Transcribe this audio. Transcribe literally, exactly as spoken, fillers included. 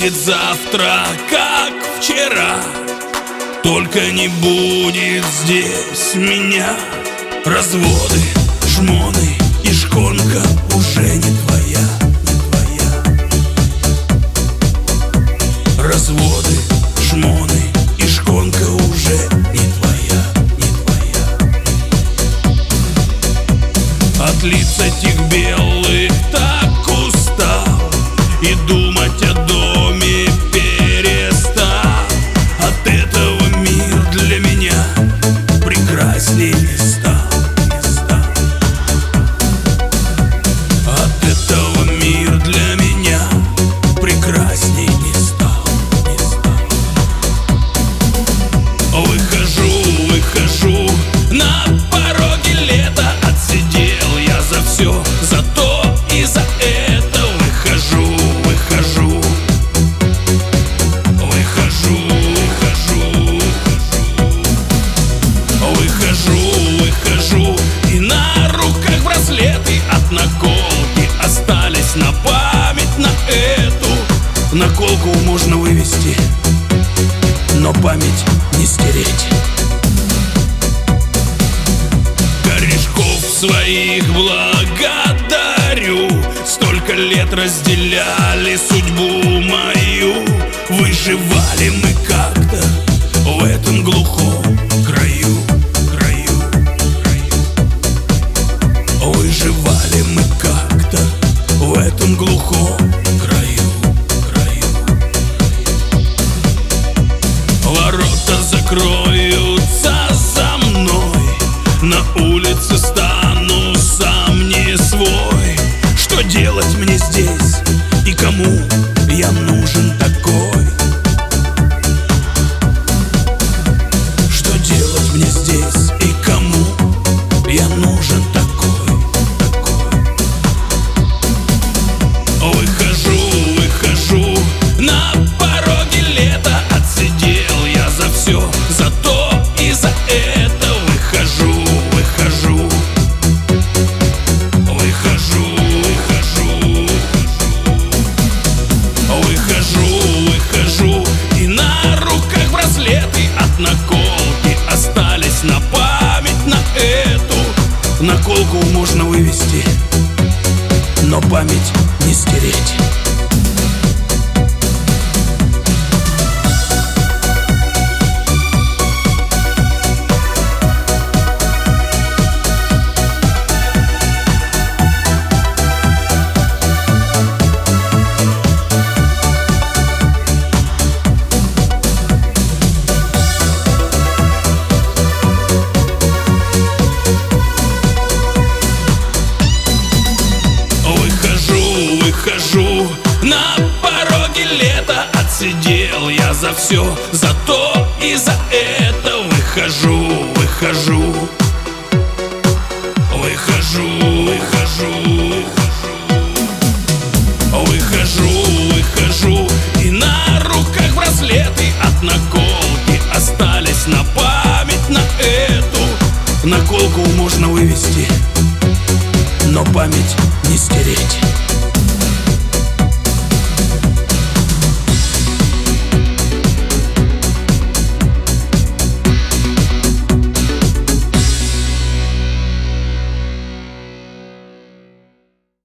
будет завтра, как вчера. Только не будет здесь меня. Разводы, жмоны и шконка уже не твоя, не твоя. Разводы, жмоны и шконка уже не твоя, не твоя. От лиц этих белых так устал и думать о доме перестал. От этого мир для меня прекрасней не стал, не стал. От этого мир для меня прекрасней не стал, не стал. Выхожу, выхожу на пороге лета. Отсидел я за все, за то и за это. Выхожу, выхожу, выхожу, выхожу, выхожу, выхожу. И на руках браслеты от наколки остались на память на эту. Наколку можно вывести, но память не стереть. Корешков своих благодарю. Столько лет разделяли судьбу мою. Выживали мы как-то в этом глухом краю, краю, краю. Выживали мы как-то в этом глухом краю, краю. Ворота закроются за мной. На улице стану сам не свой. Что делать мне здесь и кому я нужен такой? Что делать мне здесь и кому я нужен такой, такой? Выхожу, выхожу на пороге лета. Отсидел я за все, за то и за это. Выхожу, выхожу, выхожу, выхожу, выхожу, выхожу. И на руках браслеты от наколки остались на память на эту. Наколку можно вывести, но память не стереть. Выхожу на пороге лета. Отсидел я за все, за то и за это. Выхожу, выхожу, выхожу, выхожу, выхожу, выхожу. И на руках браслеты от наколки остались на память на эту. Наколку можно вывести, но память